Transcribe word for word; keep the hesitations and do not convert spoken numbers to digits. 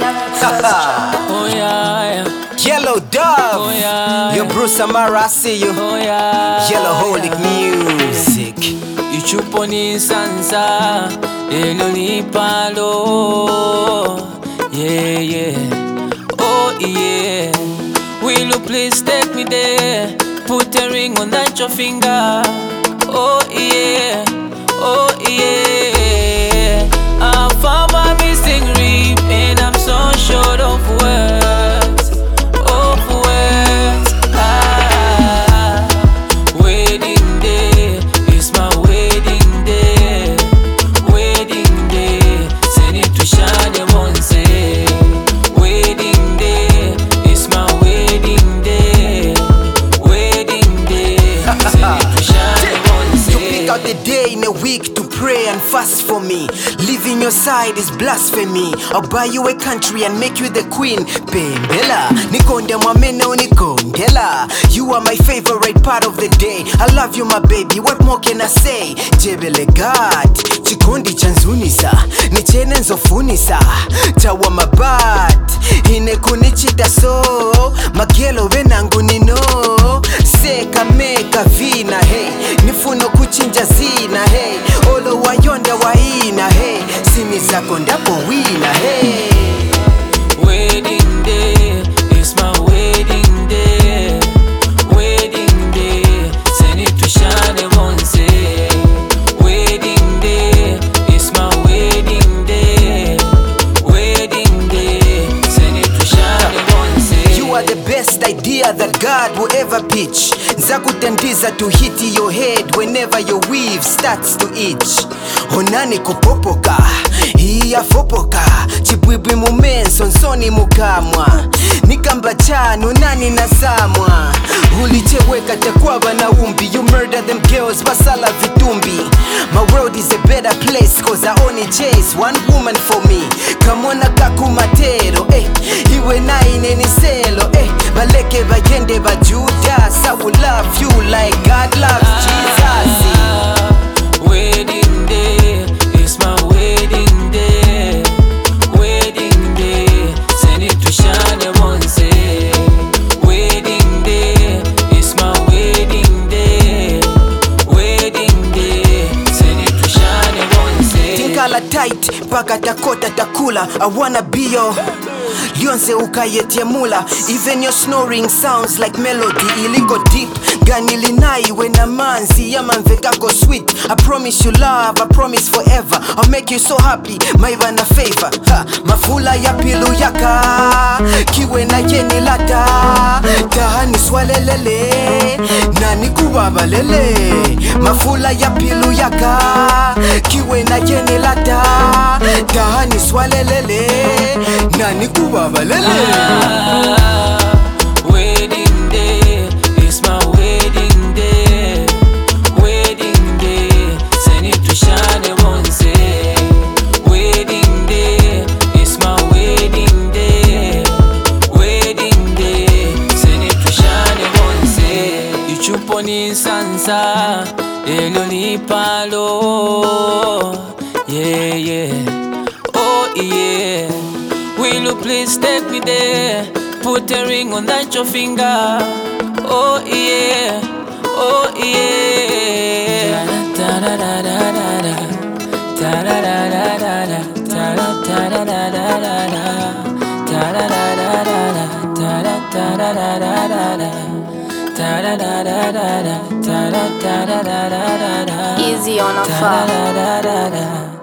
Oh yeah, yeah. Yellow Dove. Oh yeah, Yo, Bruce Amara, I see you. Oh yeah, Yellow Holic Music. Ichupo ni sansa, elo ni palo. Yeah, yeah. Oh yeah. Will you please take me there? Put a ring on that your finger. Oh yeah. Oh yeah. I found my missing rib and I'm so short of words. Of words. Ah, wedding day is my wedding day. Wedding day, send it to Shade Monse. Wedding day is my wedding day. Wedding day, send it to Shade Monse. You pick out the day in a week to pray and fast for me. Leaving your side is blasphemy. I'll buy you a country and make you the queen. Bembela, Nikonde Mwameno Nikondela. You are my favorite part of the day. I love you my baby, what more can I say? Jebele God, Chikondi chanzunisa Nichene nzofunisa Tawa mabat, hine kunichita so Magelo venangu nino Seka meka vina hey Nifuno kuchinja zina hey Olo wayonde waina hey Simi zako ndapo wina hey. Wedding day is my wedding day. Wedding day, send it to Shade Monse. Wedding day is my wedding day. Wedding day, send it to Shade Monse. You are the best idea that God will ever pitch. Nzakutandiza to hit your head whenever your weave starts to itch. Onani kupopoka, iya fopoka. Chibwibwi mumenso nsoni mukamwa. Nikamba chano nani nasamwa. Ulicheweka tekwaba na umbi. You murder them girls basala vitumbi. My world is a better place cause I only chase one woman for me. Kamona kakumatero eh. Iwe naine ni selo eh. Baleke bagende bajudas. I will love you like God loves Jesus. Wedding day is my wedding day. Wedding day, send it to Shade Monse. Wedding day is my wedding day. Wedding day, send it to Shade Monse. Tinkala tight, paka takota takula. I wanna be your Lionse ukayetie mula. Even your snoring sounds like melody. Iliko deep, ganili nai wena manzi. Yamanveka go sweet. I promise you love, I promise forever. I'll make you so happy, maivana favor ha, mafula ya pilu yaka kiwe na yeni lata. Tahani swalelele, nani kuwaba lele. Mafula ya pilu yaka kiwe na yeni lata. Tahani swalelele, nani kuwaba lele. Ah, wedding day is my wedding day. Wedding day, send it to Shade Monse. Wedding day is my wedding day. Wedding day, send it to Shade Monse. Ichupo ni sansa, elo ni palo. Yeah, yeah. Oh yeah. Will you please take me there? Put a ring on that your finger. Oh yeah, oh yeah. Ta da da da da da, ta da da da da da, ta da da da da da da, ta da da da da da, ta da da da da da da, ta da da da da da, ta da da da da da da. Easy on a ta far. da da da da.